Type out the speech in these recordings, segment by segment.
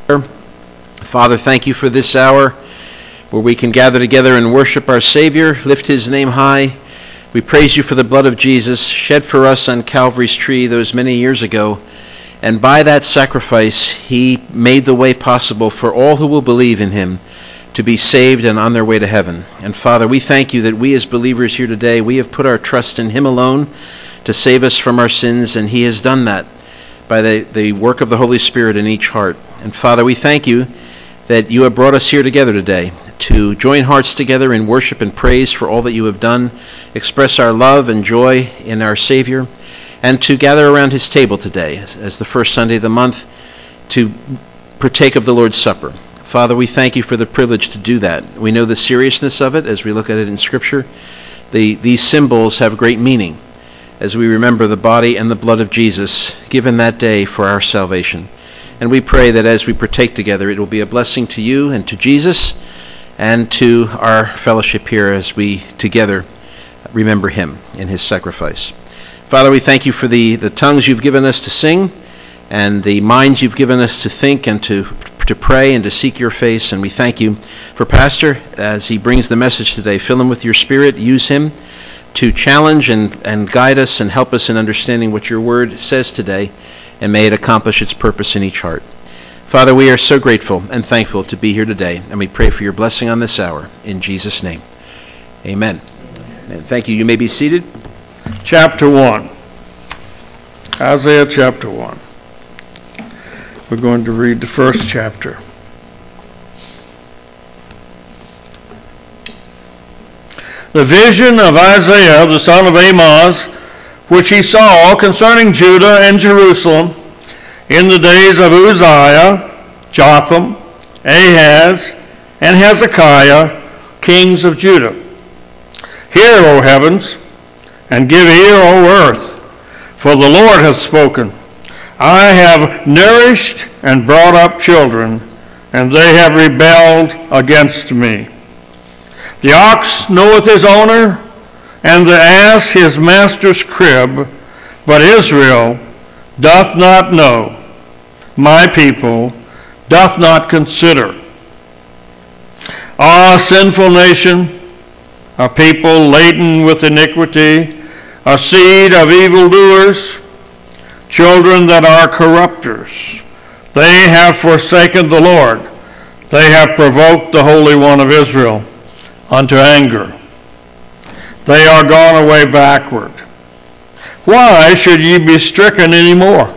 Father, thank you for this hour where we can gather together and worship our Savior, lift his name high. We praise you for the blood of Jesus shed for us on Calvary's tree those many years ago. And by that sacrifice, he made the way possible for all who will believe in him to be saved and on their way to heaven. And Father, we thank you that we as believers here today, we have put our trust in him alone to save us from our sins, and he has done that by the work of the Holy Spirit in each heart. And Father, we thank you that you have brought us here together today to join hearts together in worship and praise for all that you have done, express our love and joy in our Savior, and to gather around his table today as the first Sunday of the month to partake of the Lord's Supper. Father, we thank you for the privilege to do that. We know the seriousness of it as we look at it in Scripture. These symbols have great meaning as we remember the body and the blood of Jesus given that day for our salvation. And we pray that as we partake together, it will be a blessing to you and to Jesus and to our fellowship here as we together remember him in his sacrifice. Father, we thank you for the tongues you've given us to sing and the minds you've given us to think and to pray and to seek your face. And we thank you for Pastor as he brings the message today. Fill him with your Spirit. Use him to challenge and guide us and help us in understanding what your word says today, and may it accomplish its purpose in each heart. Father, we are so grateful and thankful to be here today, and we pray for your blessing on this hour. In Jesus' name, amen. And thank you. You may be seated. Chapter 1. Isaiah chapter 1. We're going to read the first chapter. The vision of Isaiah, the son of Amoz, which he saw concerning Judah and Jerusalem in the days of Uzziah, Jotham, Ahaz, and Hezekiah, kings of Judah. Hear, O heavens, and give ear, O earth, for the Lord hath spoken. I have nourished and brought up children, and they have rebelled against me. The ox knoweth his owner, and the ass his master's crib, but Israel doth not know. My people doth not consider. Ah, sinful nation, a people laden with iniquity, a seed of evildoers, children that are corrupters. They have forsaken the Lord. They have provoked the Holy One of Israel unto anger. They are gone away backward. Why should ye be stricken any more?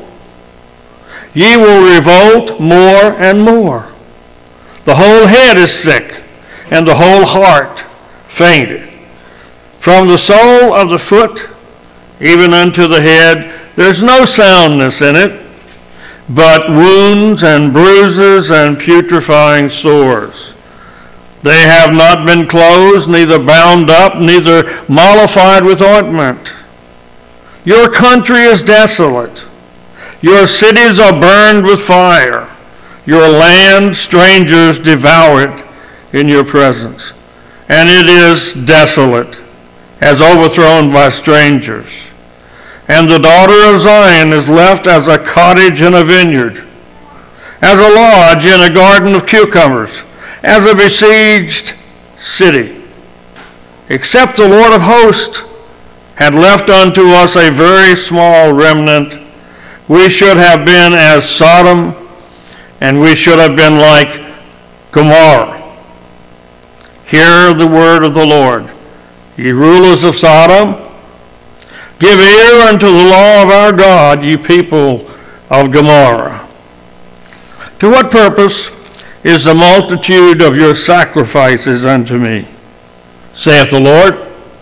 Ye will revolt more and more. The whole head is sick, and the whole heart fainted. From the sole of the foot even unto the head, there's no soundness in it, but wounds and bruises and putrefying sores. They have not been closed, neither bound up, neither mollified with ointment. Your country is desolate. Your cities are burned with fire. Your land, strangers devour it in your presence. And it is desolate, as overthrown by strangers. And the daughter of Zion is left as a cottage in a vineyard, as a lodge in a garden of cucumbers, as a besieged city. Except the Lord of hosts had left unto us a very small remnant, we should have been as Sodom, and we should have been like Gomorrah. Hear the word of the Lord, ye rulers of Sodom. Give ear unto the law of our God, ye people of Gomorrah. To what purpose is the multitude of your sacrifices unto me, saith the Lord?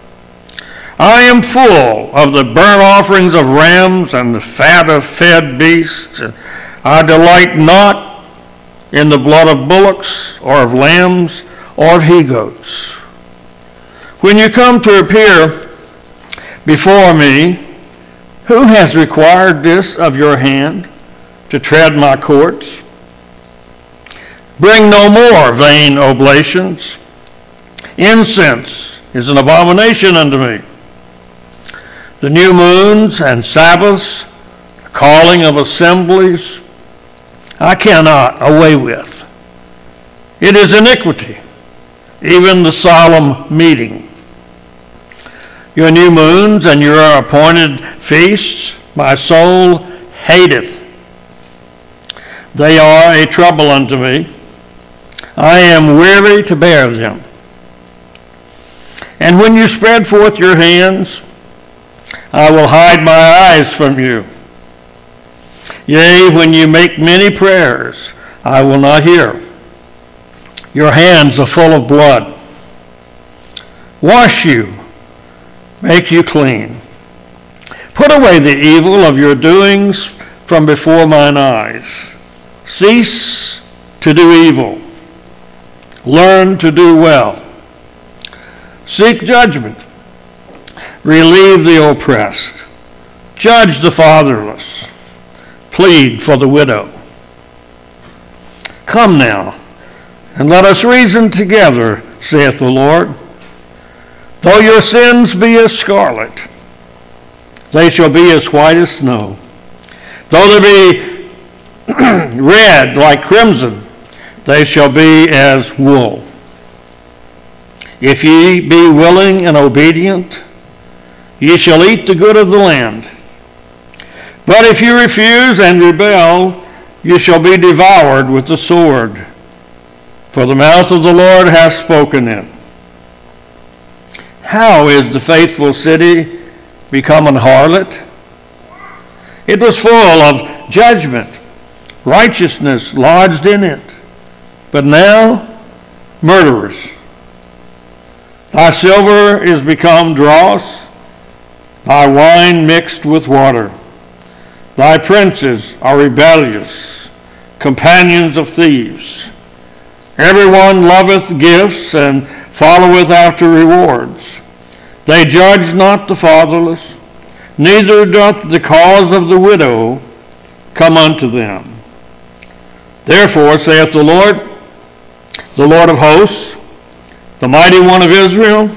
I am full of the burnt offerings of rams and the fat of fed beasts. I delight not in the blood of bullocks or of lambs or of he-goats. When you come to appear before me, who has required this of your hand, to tread my courts? Bring no more vain oblations. Incense is an abomination unto me. The new moons and Sabbaths, the calling of assemblies, I cannot away with. It is iniquity, even the solemn meeting. Your new moons and your appointed feasts my soul hateth. They are a trouble unto me. I am weary to bear them. And when you spread forth your hands, I will hide my eyes from you. Yea, when you make many prayers, I will not hear. Your hands are full of blood. Wash you, make you clean. Put away the evil of your doings from before mine eyes. Cease to do evil. Learn to do well. Seek judgment. Relieve the oppressed. Judge the fatherless. Plead for the widow. Come now, and let us reason together, saith the Lord. Though your sins be as scarlet, they shall be as white as snow. Though they be red like crimson, they shall be as wool. If ye be willing and obedient, ye shall eat the good of the land. But if you refuse and rebel, you shall be devoured with the sword. For the mouth of the Lord hath spoken it. How is the faithful city become an harlot? It was full of judgment, righteousness lodged in it. But now, murderers. Thy silver is become dross, thy wine mixed with water. Thy princes are rebellious, companions of thieves. Everyone loveth gifts and followeth after rewards. They judge not the fatherless, neither doth the cause of the widow come unto them. Therefore, saith the Lord of hosts, the mighty one of Israel,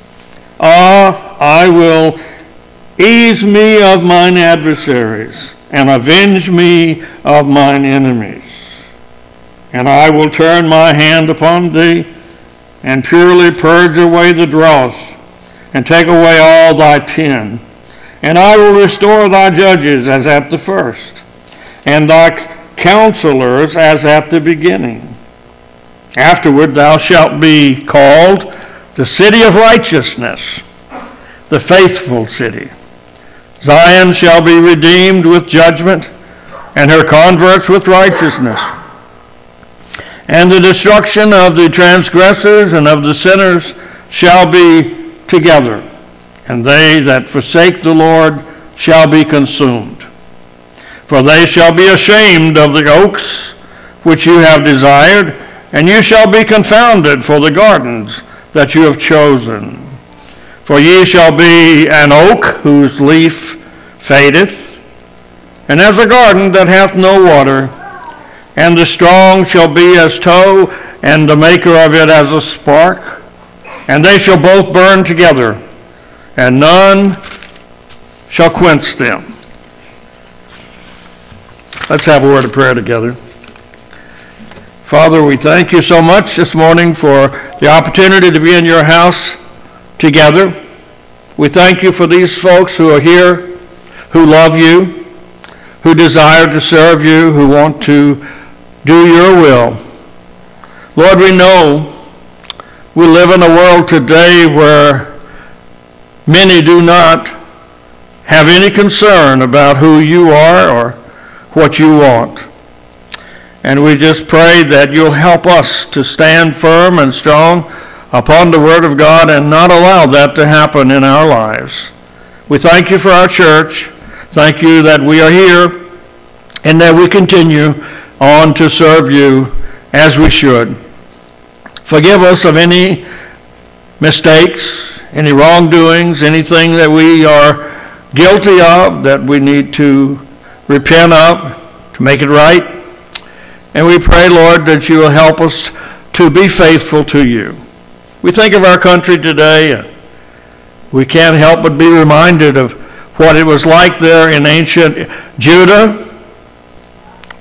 I will ease me of mine adversaries, and avenge me of mine enemies. And I will turn my hand upon thee, and purely purge away the dross, and take away all thy tin. And I will restore thy judges as at the first, and thy counselors as at the beginning. Afterward thou shalt be called the city of righteousness, the faithful city. Zion shall be redeemed with judgment, and her converts with righteousness. And the destruction of the transgressors and of the sinners shall be together, and they that forsake the Lord shall be consumed. For they shall be ashamed of the oaks which you have desired, and you shall be confounded for the gardens that you have chosen. For ye shall be an oak whose leaf fadeth, and as a garden that hath no water, and the strong shall be as tow, and the maker of it as a spark, and they shall both burn together, and none shall quench them. Let's have a word of prayer together. Father, we thank you so much this morning for the opportunity to be in your house together. We thank you for these folks who are here, who love you, who desire to serve you, who want to do your will. Lord, we know we live in a world today where many do not have any concern about who you are or what you want. And we just pray that you'll help us to stand firm and strong upon the Word of God and not allow that to happen in our lives. We thank you for our church. Thank you that we are here and that we continue on to serve you as we should. Forgive us of any mistakes, any wrongdoings, anything that we are guilty of that we need to repent of to make it right. And we pray, Lord, that you will help us to be faithful to you. We think of our country today, and we can't help but be reminded of what it was like there in ancient Judah,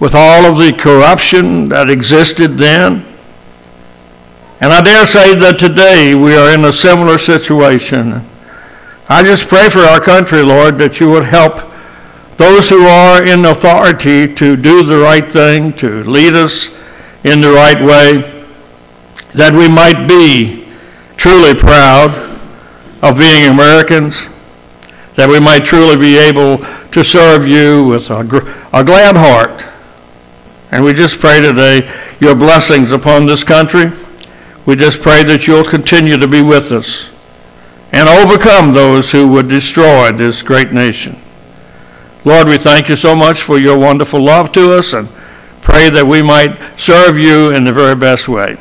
with all of the corruption that existed then. And I dare say that today we are in a similar situation. I just pray for our country, Lord, that you would help those who are in authority to do the right thing, to lead us in the right way, that we might be truly proud of being Americans, that we might truly be able to serve you with a glad heart. And we just pray today your blessings upon this country. We just pray that you'll continue to be with us and overcome those who would destroy this great nation. Lord, we thank you so much for your wonderful love to us and pray that we might serve you in the very best way.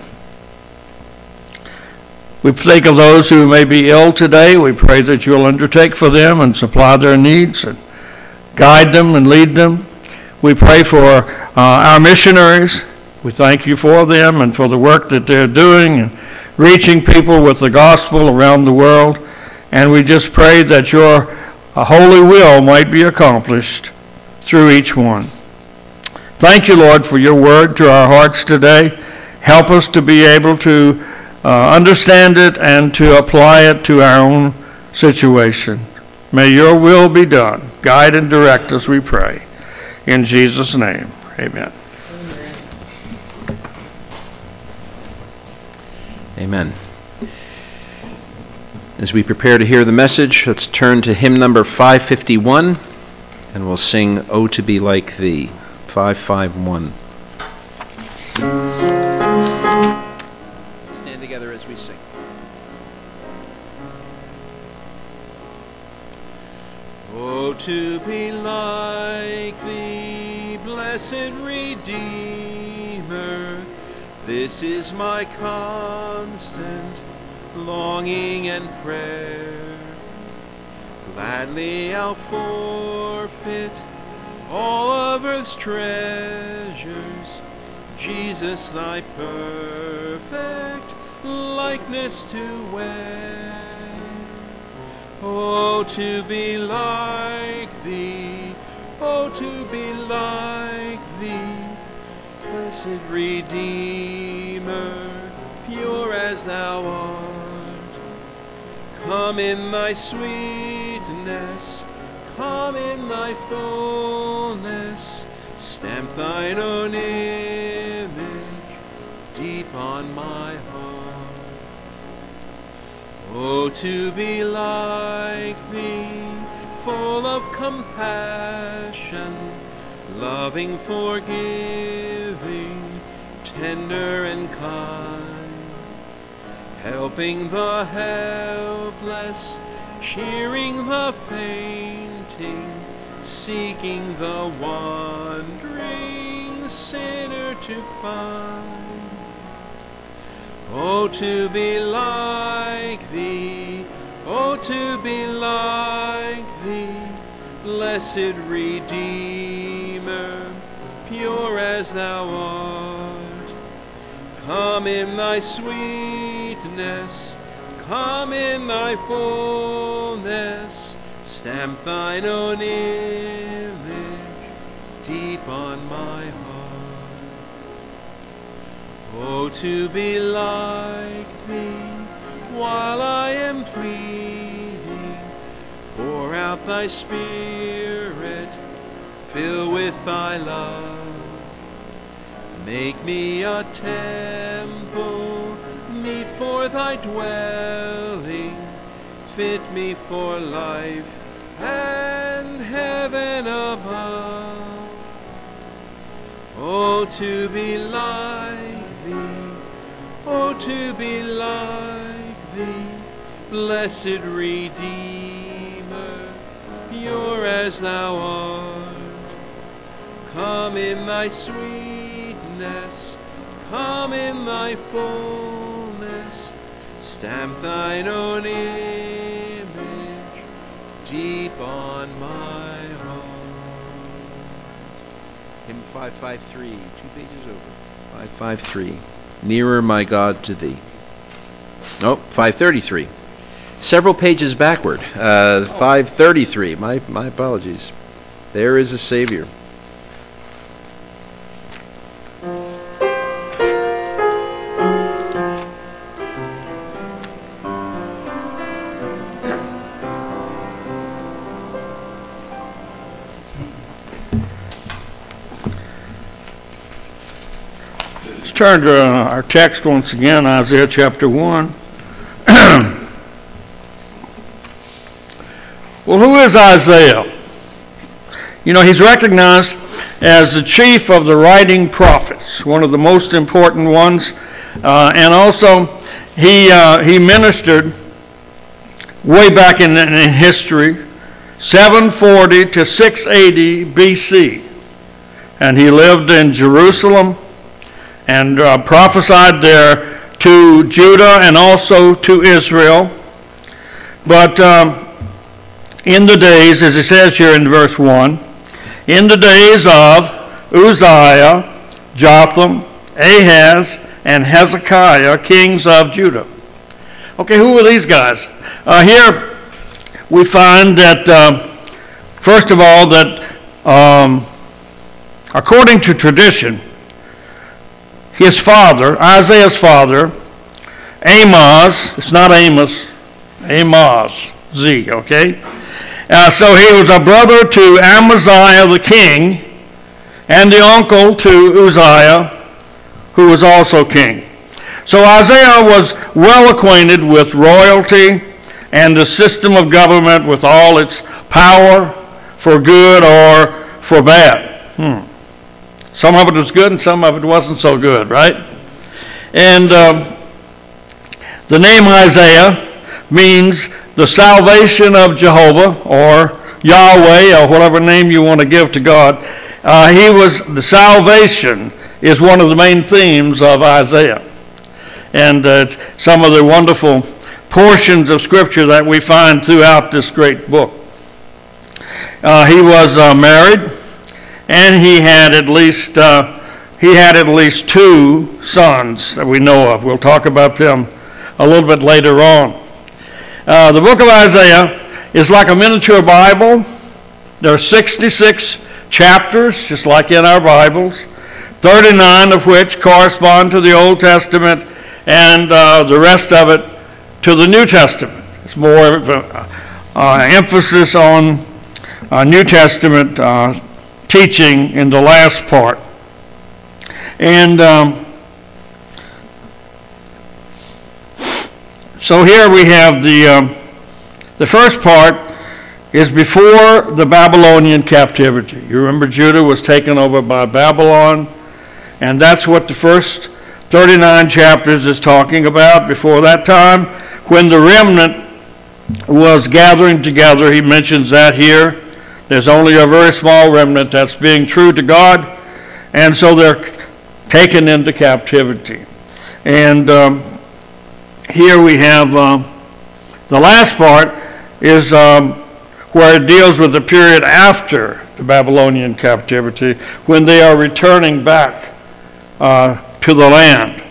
We think of those who may be ill today. We pray that you'll undertake for them and supply their needs and guide them and lead them. We pray for our missionaries. We thank you for them and for the work that they're doing and reaching people with the gospel around the world. And we just pray that your holy will might be accomplished through each one. Thank you, Lord, for your word to our hearts today. Help us to be able to understand it and to apply it to our own situation. May your will be done. Guide and direct us, we pray. In Jesus' name, amen. Amen. As we prepare to hear the message, let's turn to hymn number 551, and we'll sing, "Oh, to be like Thee," 551. Stand together as we sing. Oh, to be like Thee, blessed Redeemer, this is my constant longing and prayer. Gladly I'll forfeit all of earth's treasures, Jesus, thy perfect likeness to wear. Oh, to be like Thee, oh, to be like Thee, blessed Redeemer, pure as Thou art. Come in Thy sweetness, come in Thy fullness, stamp Thine own image deep on my heart. Oh, to be like Thee, full of compassion, loving, forgiving, tender and kind, helping the helpless, cheering the fainting, seeking the wandering sinner to find. Oh, to be like Thee, oh, to be like Thee, blessed Redeemer, pure as Thou art. Come in Thy sweetness, come in Thy fullness, stamp Thine own image deep on my heart. Oh, to be like Thee, while I am pleading, pour out Thy Spirit, fill with Thy love. Make me a temple, meet for Thy dwelling, fit me for life and heaven above. Oh, to be like Thee, oh, to be like Thee, blessed Redeemer, pure as Thou art. Come in Thy sweetness, come in Thy fullness, stamp Thine own image deep on my heart. Hymn 553, 2 pages over. 553, Nearer My God to Thee. Oh, 533. Several pages backward. 533, my apologies. There is a Savior. Let's turn to our text once again, Isaiah chapter 1. Well, who is Isaiah? You know, he's recognized as the chief of the writing prophets, one of the most important ones. And also, he ministered way back in history, 740 to 680 BC. And he lived in Jerusalem and prophesied there to Judah and also to Israel. But in the days, as it says here in verse 1, in the days of Uzziah, Jotham, Ahaz, and Hezekiah, kings of Judah. Okay, who were these guys? Here we find that, first of all, that according to tradition, his father, Isaiah's father, Amoz, it's not Amos, Amoz, Z, okay? So he was a brother to Amaziah the king and the uncle to Uzziah, who was also king. So Isaiah was well acquainted with royalty and the system of government with all its power for good or for bad. Some of it was good and some of it wasn't so good, right? And the name Isaiah means the salvation of Jehovah, or Yahweh, or whatever name you want to give to God. The salvation is one of the main themes of Isaiah. And some of the wonderful portions of Scripture that we find throughout this great book. He was married, and he had at least two sons that we know of. We'll talk about them a little bit later on. The book of Isaiah is like a miniature Bible. There are 66 chapters, just like in our Bibles, 39 of which correspond to the Old Testament, and the rest of it to the New Testament. It's more emphasis on New Testament teaching in the last part. And so here we have the first part is before the Babylonian captivity. You remember Judah was taken over by Babylon, and that's what the first 39 chapters is talking about. Before that time, when the remnant was gathering together, he mentions that here. There's only a very small remnant that's being true to God, and so they're taken into captivity. And here we have the last part is where it deals with the period after the Babylonian captivity, when they are returning back to the land.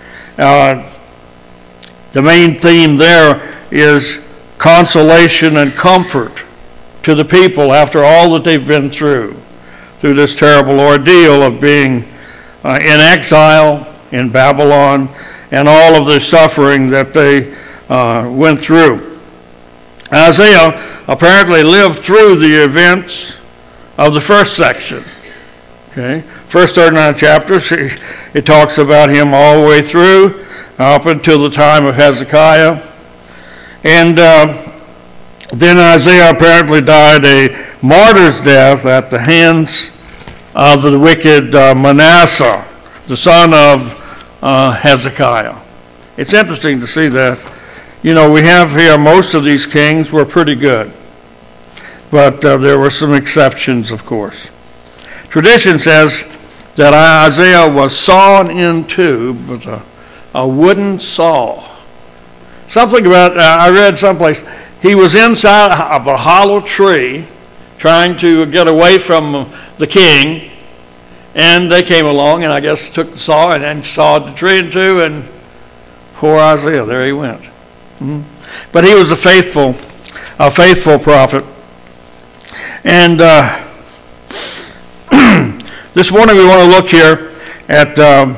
The main theme there is consolation and comfort to the people after all that they've been through this terrible ordeal of being in exile in Babylon and all of the suffering that they went through. Isaiah apparently lived through the events of the first section. Okay, first 39 chapters, it talks about him all the way through up until the time of Hezekiah. And then Isaiah apparently died a martyr's death at the hands of the wicked Manasseh, the son of Hezekiah. It's interesting to see that. You know, we have here most of these kings were pretty good, but there were some exceptions, of course. Tradition says that Isaiah was sawn in two with a wooden saw. Something about, I read someplace, he was inside of a hollow tree trying to get away from the king, and they came along and I guess took the saw and sawed the tree in two, and poor Isaiah, there he went. But he was a faithful prophet. And this morning we want to look here at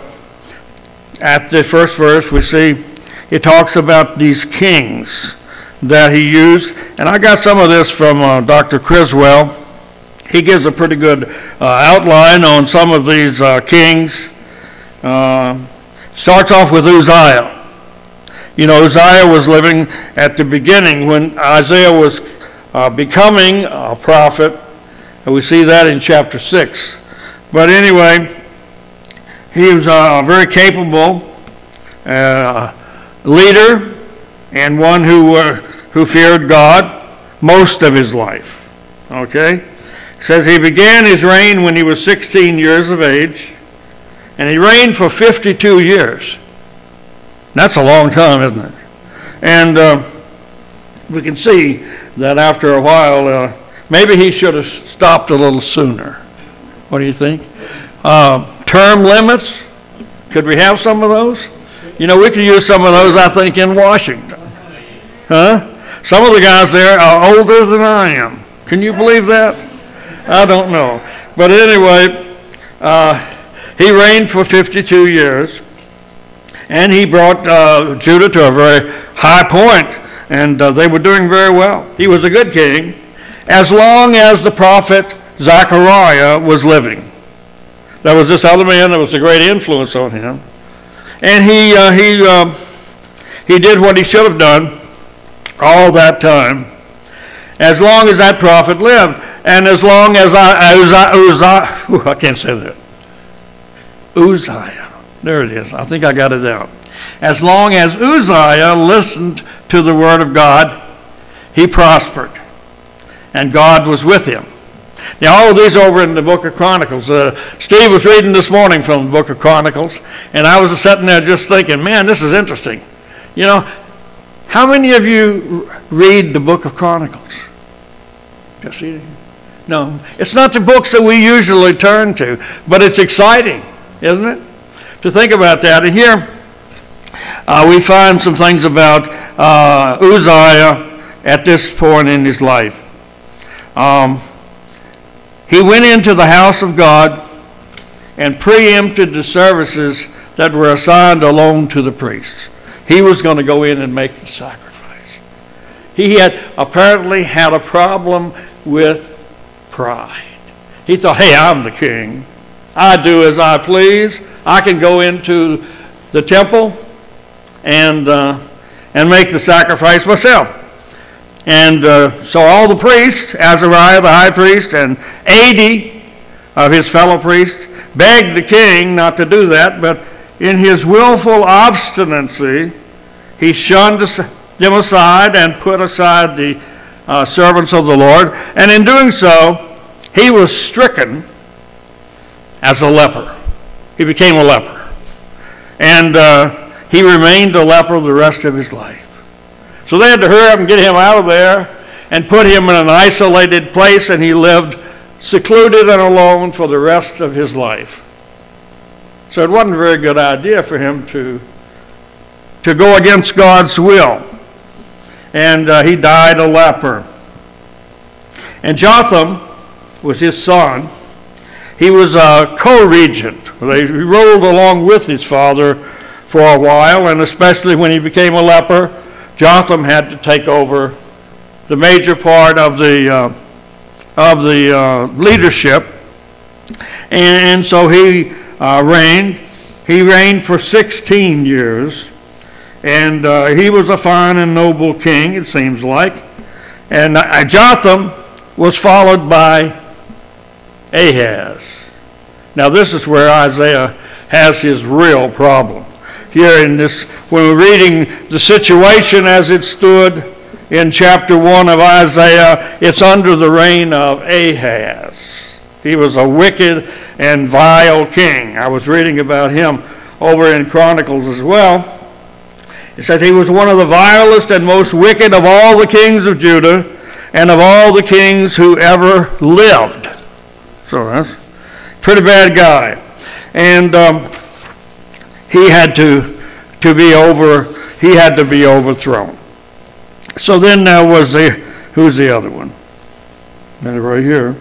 the first verse. We see it talks about these kings that he used. And I got some of this from Dr. Criswell. He gives a pretty good outline on some of these kings. Starts off with Uzziah. You know, Uzziah was living at the beginning when Isaiah was becoming a prophet. And we see that in chapter 6. But anyway, he was a very capable leader and one who feared God most of his life. Okay? It says he began his reign when he was 16 years of age, and he reigned for 52 years. That's a long time, isn't it? And we can see that after a while, maybe he should have stopped a little sooner. What do you think? Term limits? Could we have some of those? You know, we could use some of those, I think, in Washington. Huh? Some of the guys there are older than I am. Can you believe that? I don't know. But anyway, he reigned for 52 years. And he brought Judah to a very high point, and they were doing very well. He was a good king, as long as the prophet Zechariah was living. There was this other man that was a great influence on him, and he did what he should have done all that time, as long as that prophet lived, and as long as I can't say that. Uzziah. There it is. I think I got it out. As long as Uzziah listened to the word of God, he prospered. And God was with him. Now, all of these are over in the book of Chronicles. Steve was reading this morning from the book of Chronicles, and I was sitting there just thinking, man, this is interesting. You know, how many of you read the book of Chronicles? No. It's not the books that we usually turn to, but it's exciting, isn't it? To think about that. And here we find some things about Uzziah at this point in his life. He went into the house of God and preempted the services that were assigned alone to the priests. He was going to go in and make the sacrifice. He had apparently had a problem with pride. He thought, hey, I'm the king. I do as I please. I can go into the temple and make the sacrifice myself. And so all the priests, Azariah the high priest and 80 of his fellow priests, begged the king not to do that, but in his willful obstinacy, he shunned them aside and put aside the servants of the Lord. And in doing so, he was stricken as a leper. He became a leper. And he remained a leper the rest of his life. So they had to hurry up and get him out of there and put him in an isolated place, and he lived secluded and alone for the rest of his life. So it wasn't a very good idea for him to go against God's will. And he died a leper. And Jotham was his son. He was a co-regent. He rolled along with his father for a while, and especially when he became a leper, Jotham had to take over the major part of the leadership. And so he reigned. He reigned for 16 years. And he was a fine and noble king, it seems like. And Jotham was followed by Ahaz. Now this is where Isaiah has his real problem. Here in this, when we're reading the situation as it stood in chapter 1 of Isaiah, it's under the reign of Ahaz. He was a wicked and vile king. I was reading about him over in Chronicles as well. It says he was one of the vilest and most wicked of all the kings of Judah and of all the kings who ever lived. So that's a pretty bad guy. And he had to be overthrown. So then there was who's the other one? Right here.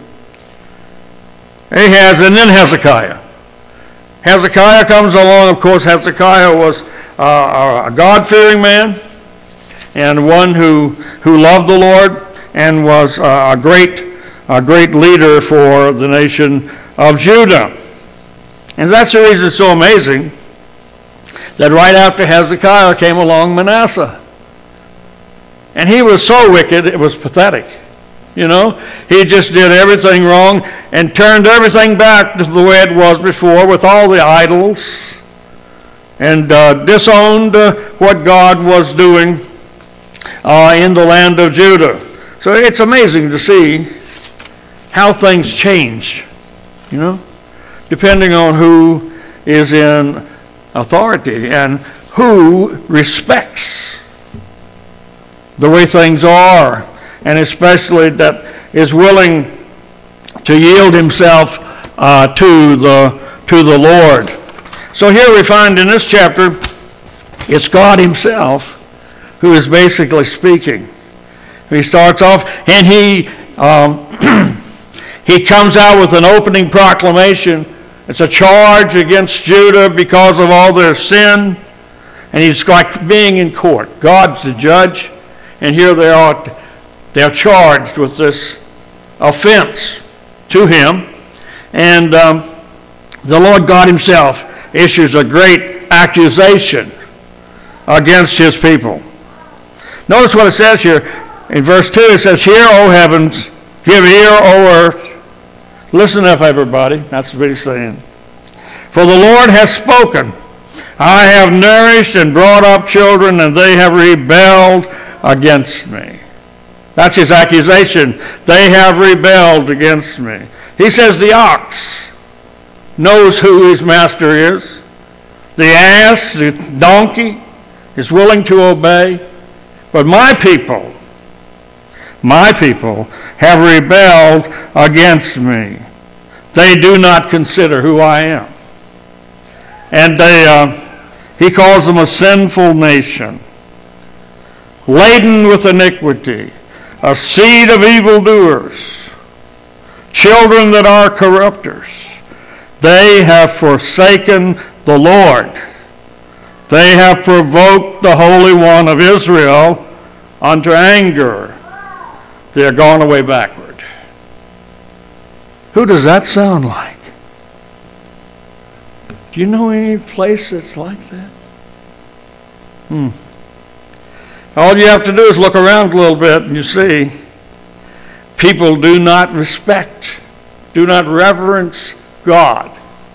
Ahaz, and then Hezekiah. Hezekiah comes along. Of course, Hezekiah was a God-fearing man and one who loved the Lord and was a great leader for the nation of Judah. And that's the reason it's so amazing that right after Hezekiah came along Manasseh. And he was so wicked, it was pathetic. You know, he just did everything wrong and turned everything back to the way it was before with all the idols and disowned what God was doing in the land of Judah. So it's amazing to see how things change, you know, depending on who is in authority and who respects the way things are, and especially that is willing to yield himself to the Lord. So here we find in this chapter, it's God himself who is basically speaking. He starts off and he comes out with an opening proclamation. It's a charge against Judah because of all their sin. And he's like being in court. God's the judge. And here they are. They're charged with this offense to him. And the Lord God himself issues a great accusation against his people. Notice what it says here. In verse 2 it says, "Hear, O heavens, give ear, O earth." Listen up, everybody. That's what he's saying. "For the Lord has spoken. I have nourished and brought up children, and they have rebelled against me." That's his accusation. They have rebelled against me. He says the ox knows who his master is. The ass, the donkey, is willing to obey. But my people have rebelled against me. They do not consider who I am. And he calls them a sinful nation, laden with iniquity, a seed of evildoers, children that are corrupters. They have forsaken the Lord. They have provoked the Holy One of Israel unto anger. They are gone away backward. Who does that sound like? Do you know any place that's like that? All you have to do is look around a little bit and you see people do not respect, do not reverence God.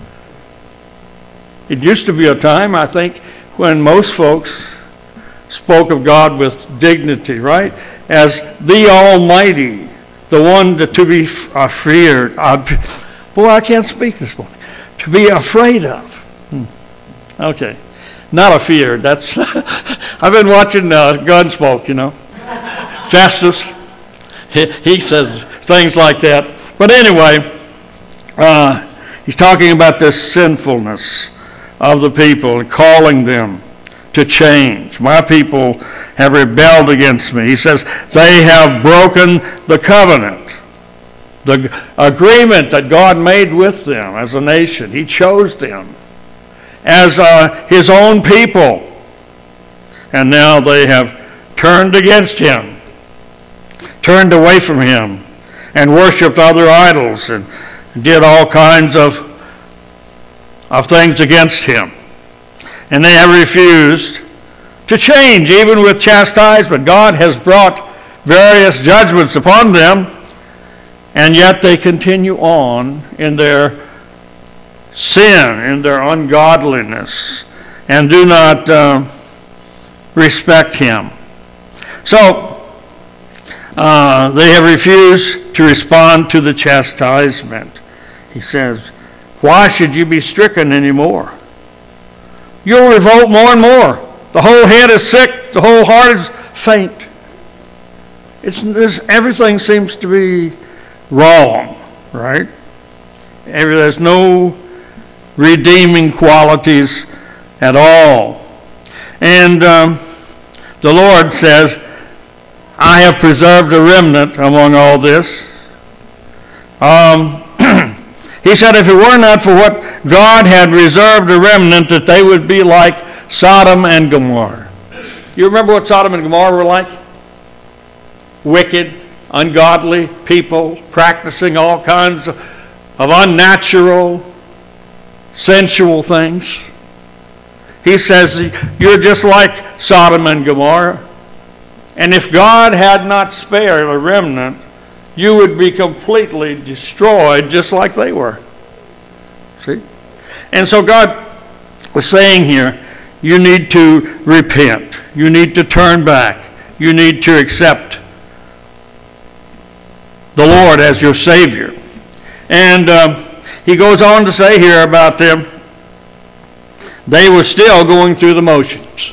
It used to be a time, I think, when most folks spoke of God with dignity, right? As the Almighty, the one to be feared. Boy, I can't speak this morning. To be afraid of. Okay. Not afeared. That's I've been watching Gunsmoke, you know. Festus. He says things like that. But anyway, he's talking about this sinfulness of the people and calling them to change. My people have rebelled against me. He says they have broken the covenant, the agreement that God made with them as a nation. He chose them as his own people. And now they have turned against him, turned away from him, and worshipped other idols and did all kinds of things against him. And they have refused to change, even with chastisement. God has brought various judgments upon them, and yet they continue on in their sin, in their ungodliness, and do not respect him. So, they have refused to respond to the chastisement. He says, "Why should you be stricken anymore? You'll revolt more and more. The whole head is sick, the whole heart is faint." Everything seems to be wrong, right? There's no redeeming qualities at all. And the Lord says, "I have preserved a remnant among all this." He said if it were not for what God had reserved a remnant, that they would be like Sodom and Gomorrah. You remember what Sodom and Gomorrah were like? Wicked, ungodly people practicing all kinds of unnatural sensual things. He says you're just like Sodom and Gomorrah. And if God had not spared a remnant, you would be completely destroyed just like they were. See? And so God was saying here, you need to repent. You need to turn back. You need to accept the Lord as your Savior. And he goes on to say here about them, they were still going through the motions.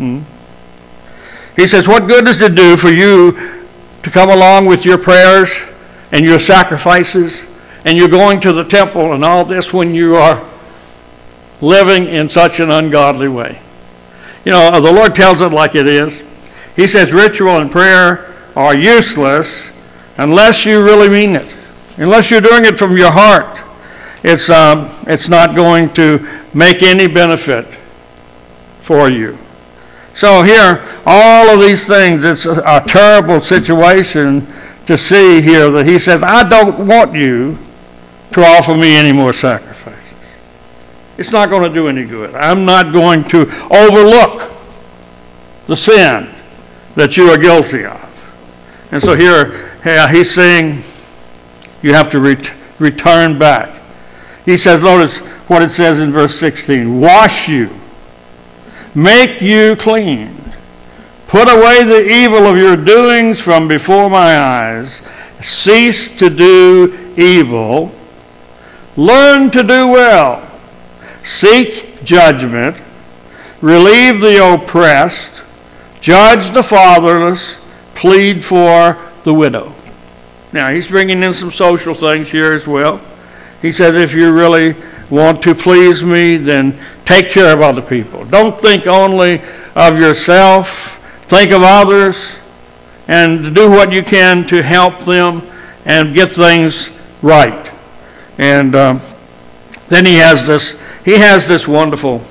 He says, what good does it do for you to come along with your prayers and your sacrifices and you're going to the temple and all this when you are living in such an ungodly way? You know, the Lord tells it like it is. He says ritual and prayer are useless unless you really mean it. Unless you're doing it from your heart, it's not going to make any benefit for you. So here, all of these things, it's a terrible situation to see here that he says, I don't want you to offer me any more sacrifices. It's not going to do any good. I'm not going to overlook the sin that you are guilty of. And so here he's saying you have to return back. He says, notice what it says in verse 16, wash you, make you clean, put away the evil of your doings from before my eyes, cease to do evil, learn to do well, seek judgment, relieve the oppressed, judge the fatherless, plead for the widow. Now, he's bringing in some social things here as well. He says, if you really want to please me, then take care of other people. Don't think only of yourself. Think of others and do what you can to help them and get things right. And then he has this wonderful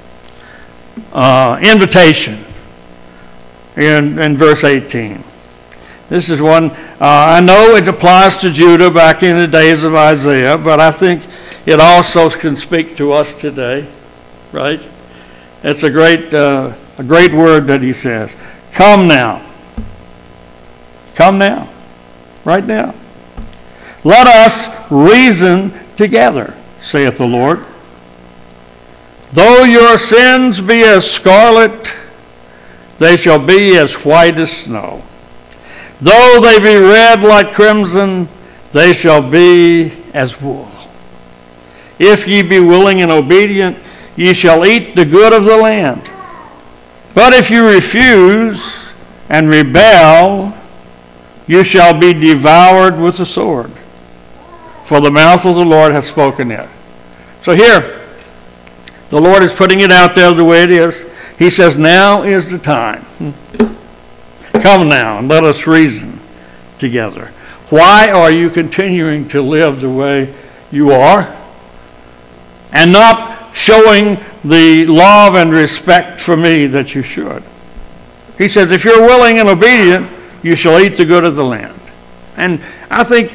invitation in verse 18. This is one, I know it applies to Judah back in the days of Isaiah, but I think it also can speak to us today, right? It's a great word that he says. Come now. Come now. Right now. Let us reason together, saith the Lord. Though your sins be as scarlet, they shall be as white as snow. Though they be red like crimson, they shall be as wool. If ye be willing and obedient, ye shall eat the good of the land. But if you refuse and rebel, you shall be devoured with the sword. For the mouth of the Lord hath spoken it. So here, the Lord is putting it out there the way it is. He says, now is the time. Come now and let us reason together. Why are you continuing to live the way you are and not showing the love and respect for me that you should? He says, if you're willing and obedient, you shall eat the good of the land. And I think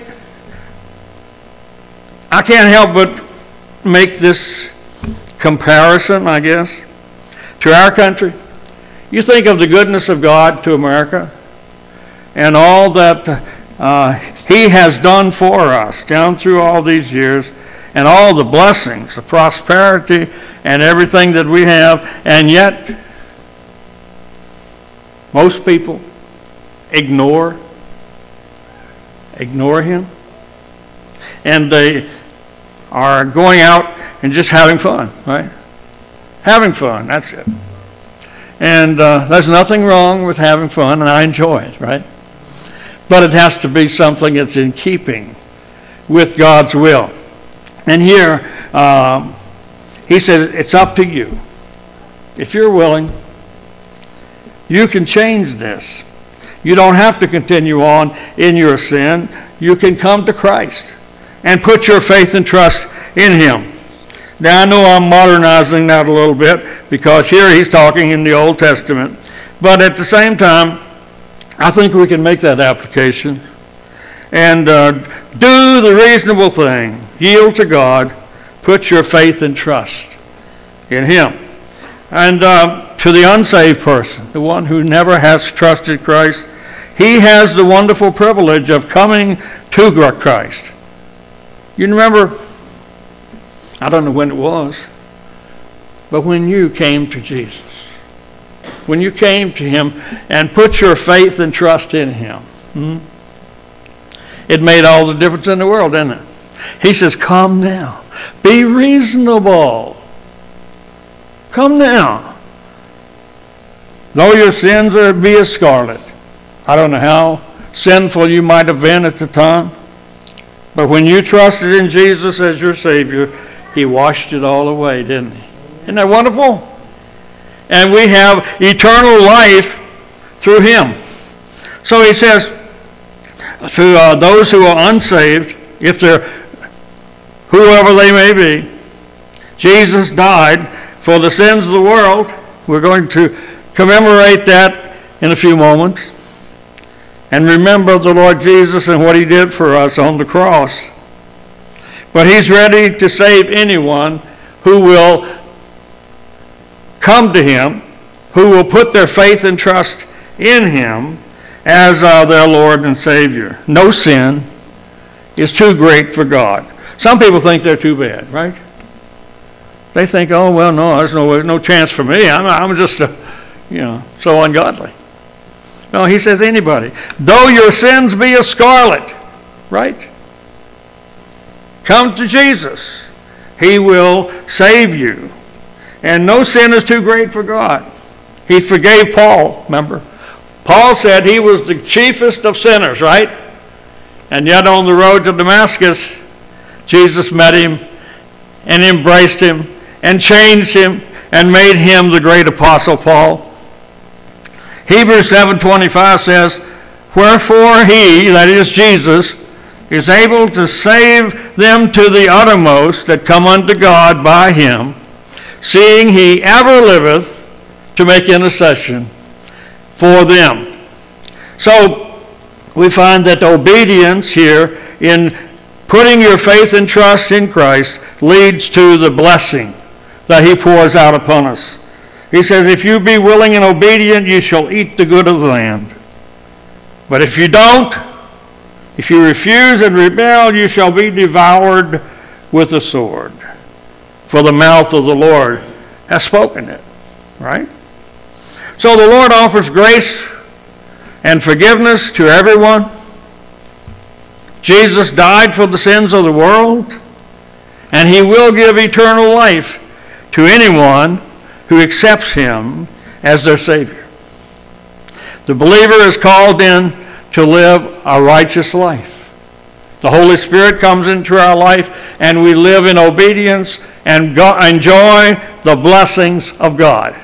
I can't help but make this comparison, I guess, to our country. You think of the goodness of God to America and all that he has done for us down through all these years and all the blessings, the prosperity and everything that we have, and yet most people ignore him, and they are going out and just having fun, right? Having fun, that's it. And there's nothing wrong with having fun, and I enjoy it, right? But it has to be something that's in keeping with God's will. And here, he says, it's up to you. If you're willing, you can change this. You don't have to continue on in your sin. You can come to Christ and put your faith and trust in him. Now, I know I'm modernizing that a little bit because here he's talking in the Old Testament. But at the same time, I think we can make that application and do the reasonable thing. Yield to God. put your faith and trust in Him. And to the unsaved person, the one who never has trusted Christ, he has the wonderful privilege of coming to Christ. You remember, I don't know when it was, but when you came to Jesus, when you came to Him and put your faith and trust in Him, it made all the difference in the world, didn't it? He says, come now. Be reasonable. Come now. Though your sins be as scarlet. I don't know how sinful you might have been at the time, but when you trusted in Jesus as your Savior, He washed it all away, didn't He? Isn't that wonderful? And we have eternal life through Him. So He says to those who are unsaved, if they're whoever they may be, Jesus died for the sins of the world. We're going to commemorate that in a few moments. And remember the Lord Jesus and what He did for us on the cross. But He's ready to save anyone who will come to Him, who will put their faith and trust in Him as their Lord and Savior. No sin is too great for God. Some people think they're too bad, right? They think, oh, well, no, there's no chance for me. I'm just, so ungodly. No, He says anybody. Though your sins be as scarlet, right? Come to Jesus. He will save you. And no sin is too great for God. He forgave Paul, remember? Paul said he was the chiefest of sinners, right? And yet on the road to Damascus, Jesus met him and embraced him and changed him and made him the great apostle Paul. Hebrews 7:25 says, wherefore He, that is Jesus, is able to save them to the uttermost that come unto God by Him, seeing He ever liveth to make intercession for them. So we find that obedience here in putting your faith and trust in Christ leads to the blessing that He pours out upon us. He says, if you be willing and obedient, you shall eat the good of the land. But if you don't, if you refuse and rebel, you shall be devoured with the sword. For the mouth of the Lord has spoken it. Right? So the Lord offers grace and forgiveness to everyone. Jesus died for the sins of the world, and He will give eternal life to anyone who accepts Him as their Savior. The believer is called in to live a righteous life. The Holy Spirit comes into our life, and we live in obedience and enjoy the blessings of God.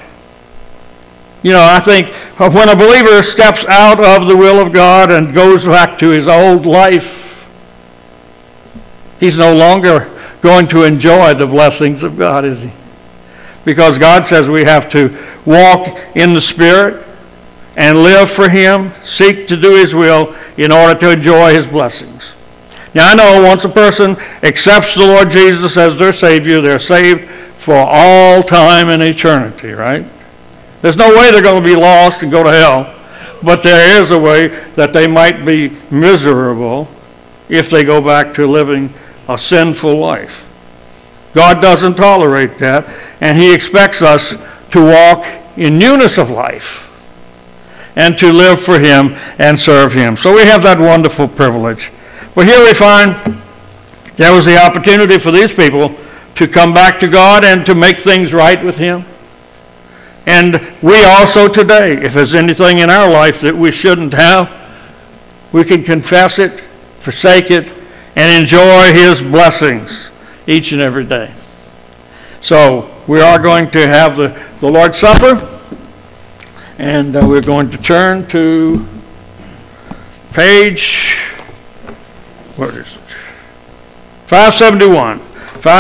I think when a believer steps out of the will of God and goes back to his old life, he's no longer going to enjoy the blessings of God, is he? Because God says we have to walk in the Spirit and live for Him, seek to do His will in order to enjoy His blessings. Now I know once a person accepts the Lord Jesus as their Savior, they're saved for all time and eternity, right? There's no way they're going to be lost and go to hell, but there is a way that they might be miserable if they go back to living a sinful life. God doesn't tolerate that, and He expects us to walk in newness of life and to live for Him and serve Him. So we have that wonderful privilege. But here we find there was the opportunity for these people to come back to God and to make things right with Him. And we also today, if there's anything in our life that we shouldn't have, we can confess it, forsake it, and enjoy His blessings each and every day. So we are going to have the Lord's Supper, and we're going to turn to page, where is it? 571.